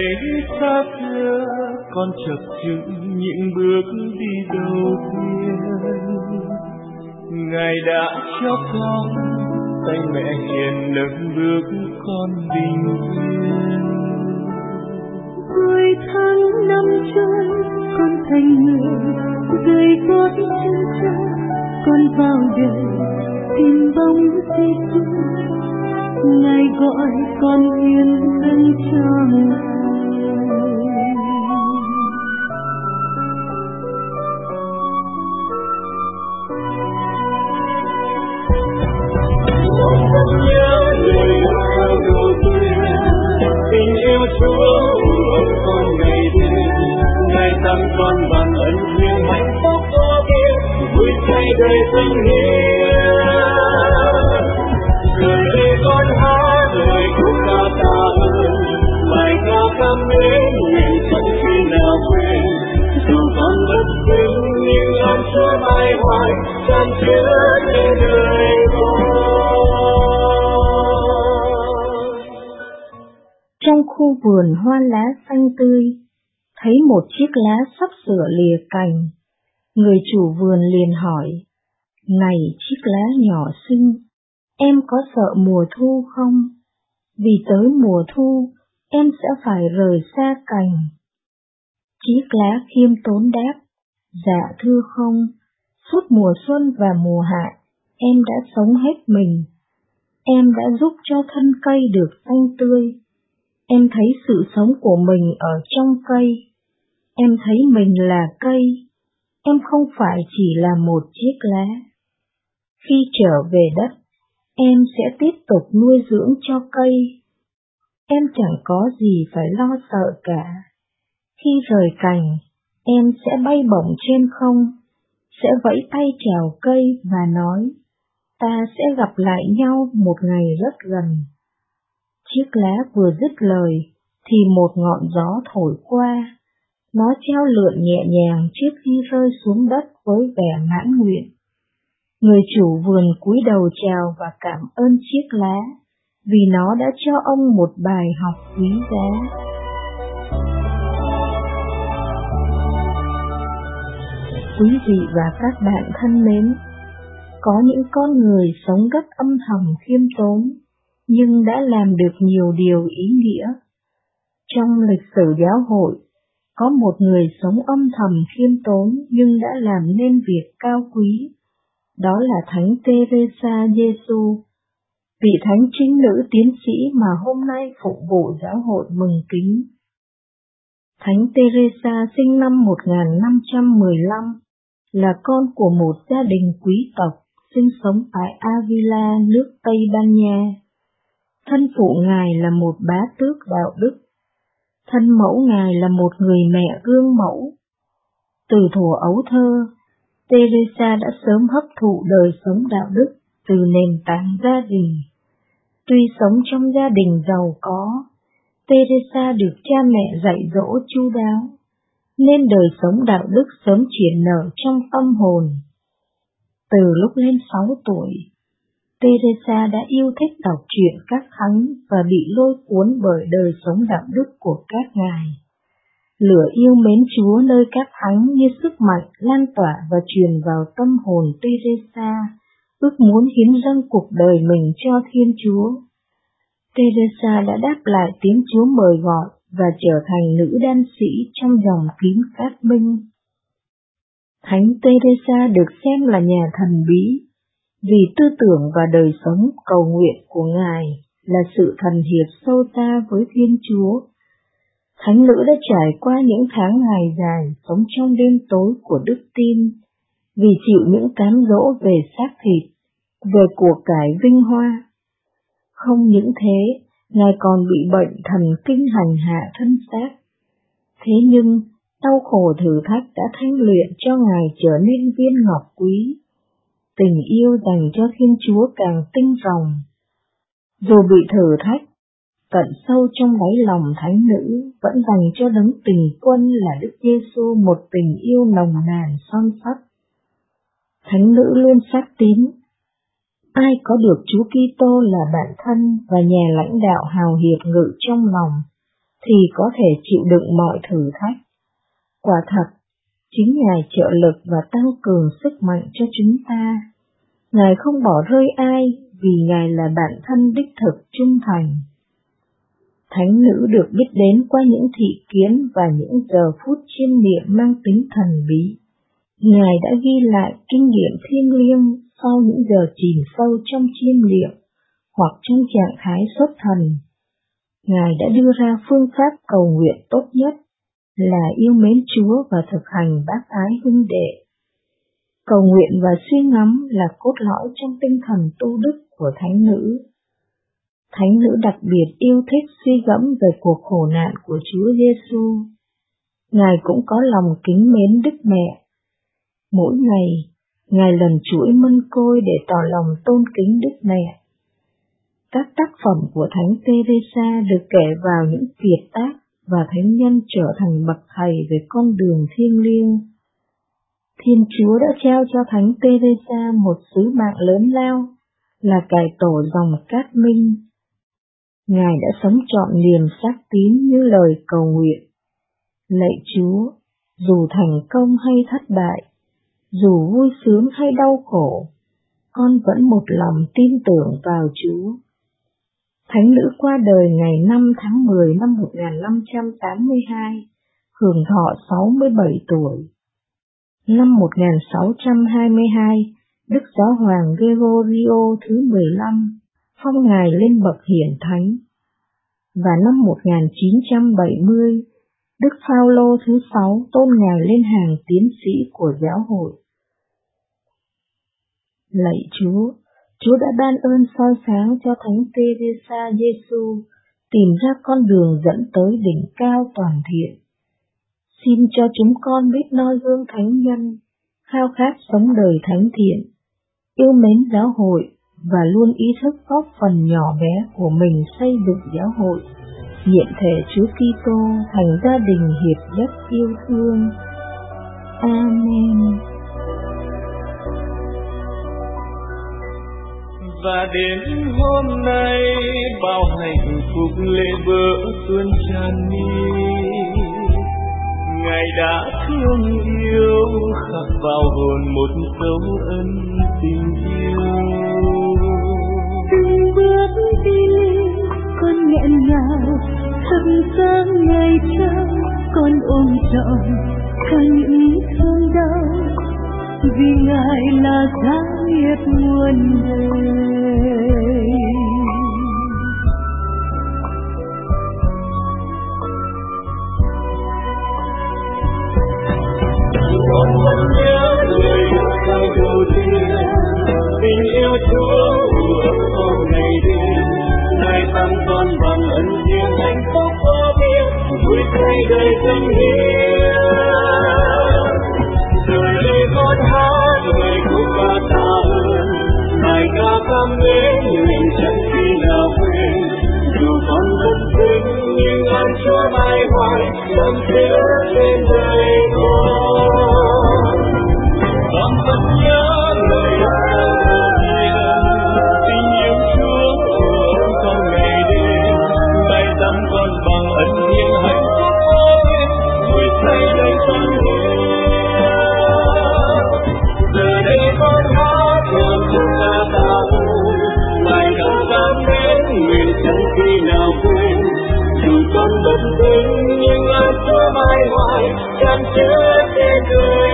xa xưa con chập chững những bước đi đầu tiên. Ngài đã cho con tay mẹ hiền nâng bước con bình yên. 10 tháng năm trôi con thành người, rời gót chân cha con vào đời tìm bóng Giêsu. Ngài gọi con hiến dâng cho Ngài. Con nhớ lời yêu đầu tiên, tình yêu Chúa ôm con ngày đêm. Ngài tặng con bằng ân truyền hạnh phúc vô biên, vui say đời dâng hiến. Giờ đây con hát lời khúc ca tạ ơn, bài ca cảm mến nguyện chẳng khi nào quên. Dù con bất vinh nhưng lòng Chúa mãi hoài chan chứa trên đời con. Trong khu vườn hoa lá xanh tươi, thấy một chiếc lá sắp sửa lìa cành. Người chủ vườn liền hỏi: "Này chiếc lá nhỏ xinh, em có sợ mùa thu không? Vì tới mùa thu, em sẽ phải rời xa cành." Chiếc lá khiêm tốn đáp: "Dạ thưa không, suốt mùa xuân và mùa hạ, em đã sống hết mình. Em đã giúp cho thân cây được xanh tươi. Em thấy sự sống của mình ở trong cây. Em thấy mình là cây. Em không phải chỉ là một chiếc lá. Khi trở về đất, em sẽ tiếp tục nuôi dưỡng cho cây. Em chẳng có gì phải lo sợ cả. Khi rời cành, em sẽ bay bổng trên không, sẽ vẫy tay chào cây và nói, ta sẽ gặp lại nhau một ngày rất gần." Chiếc lá vừa dứt lời, thì một ngọn gió thổi qua. Nó treo lượn nhẹ nhàng trước khi rơi xuống đất với vẻ mãn nguyện. Người chủ vườn cúi đầu chào và cảm ơn chiếc lá, vì nó đã cho ông một bài học quý giá. Quý vị và các bạn thân mến, có những con người sống rất âm thầm khiêm tốn, nhưng đã làm được nhiều điều ý nghĩa. Trong lịch sử giáo hội, có một người sống âm thầm khiêm tốn nhưng đã làm nên việc cao quý, đó là Thánh Teresa Giêsu, vị thánh trinh nữ tiến sĩ mà hôm nay phục vụ giáo hội mừng kính. Thánh Teresa sinh năm 1515, là con của một gia đình quý tộc sinh sống tại Avila, nước Tây Ban Nha. Thân phụ Ngài là một bá tước đạo đức. Thân mẫu Ngài là một người mẹ gương mẫu. Từ thuở ấu thơ, Teresa đã sớm hấp thụ đời sống đạo đức từ nền tảng gia đình. Tuy sống trong gia đình giàu có, Teresa được cha mẹ dạy dỗ chu đáo, nên đời sống đạo đức sớm triển nở trong tâm hồn. Từ lúc lên 6 tuổi, Teresa đã yêu thích đọc truyện các thánh và bị lôi cuốn bởi đời sống đạo đức của các ngài. Lửa yêu mến Chúa nơi các thánh như sức mạnh lan tỏa và truyền vào tâm hồn Teresa, ước muốn hiến dâng cuộc đời mình cho Thiên Chúa. Teresa đã đáp lại tiếng Chúa mời gọi và trở thành nữ đan sĩ trong dòng kín cát minh. Thánh Teresa được xem là nhà thần bí, vì tư tưởng và đời sống cầu nguyện của Ngài là sự thần hiệp sâu xa với Thiên Chúa. Thánh nữ đã trải qua những tháng ngày dài sống trong đêm tối của đức tin, vì chịu những cám dỗ về xác thịt, về của cải vinh hoa. Không những thế, Ngài còn bị bệnh thần kinh hành hạ thân xác. Thế nhưng, đau khổ thử thách đã thanh luyện cho Ngài trở nên viên ngọc quý. Tình yêu dành cho Thiên Chúa càng tinh ròng. Dù bị thử thách, tận sâu trong đáy lòng thánh nữ vẫn dành cho đấng tình quân là Đức Giêsu một tình yêu nồng nàn son sắt. Thánh nữ luôn xác tín, ai có được Chúa Kitô là bạn thân và nhà lãnh đạo hào hiệp ngự trong lòng, thì có thể chịu đựng mọi thử thách. Quả thật, chính Ngài trợ lực và tăng cường sức mạnh cho chúng ta. Ngài không bỏ rơi ai vì Ngài là bạn thân đích thực trung thành. Thánh nữ được biết đến qua những thị kiến và những giờ phút chiêm niệm mang tính thần bí. Ngài đã ghi lại kinh nghiệm thiêng liêng sau những giờ chìm sâu trong chiêm niệm hoặc trong trạng thái xuất thần. Ngài đã đưa ra phương pháp cầu nguyện tốt nhất là yêu mến Chúa và thực hành bác ái huynh đệ. Cầu nguyện và suy ngẫm là cốt lõi trong tinh thần tu đức của thánh nữ. Thánh nữ đặc biệt yêu thích suy gẫm về cuộc khổ nạn của Chúa Giêsu. Ngài cũng có lòng kính mến Đức Mẹ. Mỗi ngày, Ngài lần chuỗi mân côi để tỏ lòng tôn kính Đức Mẹ. Các tác phẩm của Thánh Teresa được kể vào những kiệt tác và thánh nhân trở thành bậc thầy về con đường thiêng liêng. Thiên Chúa đã trao cho Thánh Teresa một sứ mạng lớn lao là cải tổ dòng Cát Minh. Ngài đã sống trọn niềm xác tín như lời cầu nguyện. Lạy Chúa, dù thành công hay thất bại, dù vui sướng hay đau khổ, con vẫn một lòng tin tưởng vào Chúa. Thánh nữ qua đời ngày 5 tháng 10 năm 1582, hưởng thọ 67 tuổi. Năm 1622, Đức Giáo hoàng Gregorio thứ 15 phong Ngài lên bậc hiển thánh, và năm 1970, Đức Phaolô thứ 6 tôn Ngài lên hàng tiến sĩ của giáo hội. Lạy Chúa, Chúa đã ban ơn soi sáng cho Thánh Teresa Giêsu tìm ra con đường dẫn tới đỉnh cao toàn thiện. Xin cho chúng con biết noi gương thánh nhân, khao khát sống đời thánh thiện, yêu mến giáo hội và luôn ý thức góp phần nhỏ bé của mình xây dựng giáo hội, nhiệm thể Chúa Kitô thành gia đình hiệp nhất yêu thương. Amen. Và đến hôm nay, bao hạnh phúc lệ vỡ tuôn tràn mi. Ngài đã thương yêu khắc vào hồn một dấu ân tình yêu. Từng bước đi con nghẹn ngào, thắp sáng ngày trăng con ôm trọn cả những thương đau, vì Ngài là giá nghiệp nguồn đời. Con vẫn nhớ lời yêu đầu tiên, tình yêu Chúa ước con ngày đêm. Ngài tặng con bằng ân điển hạnh phúc vô biên, vui thay đời tình yêu. Giờ đây con hát lời khúc ca tạ ơn, bài ca cảm mến mình chẳng khi nào quên. Dù con vẫn sinh nhưng ơn Chúa mãi hoài đậm chứa trên đời con. Con vẫn nhớ lời yêu đầu tiên, tình yêu Chúa ôm con ngày đêm. Ngài tặng con bằng ân điển hạnh phúc vô biên, vui thay đời con yêu. Giờ đây con hát con khúc ca tạ ơn, bài ca cảm mến nguyện chẳng khi nào quên. Dù con bất tín nhưng ơn Chúa mãi hoài chan chứa trên đời.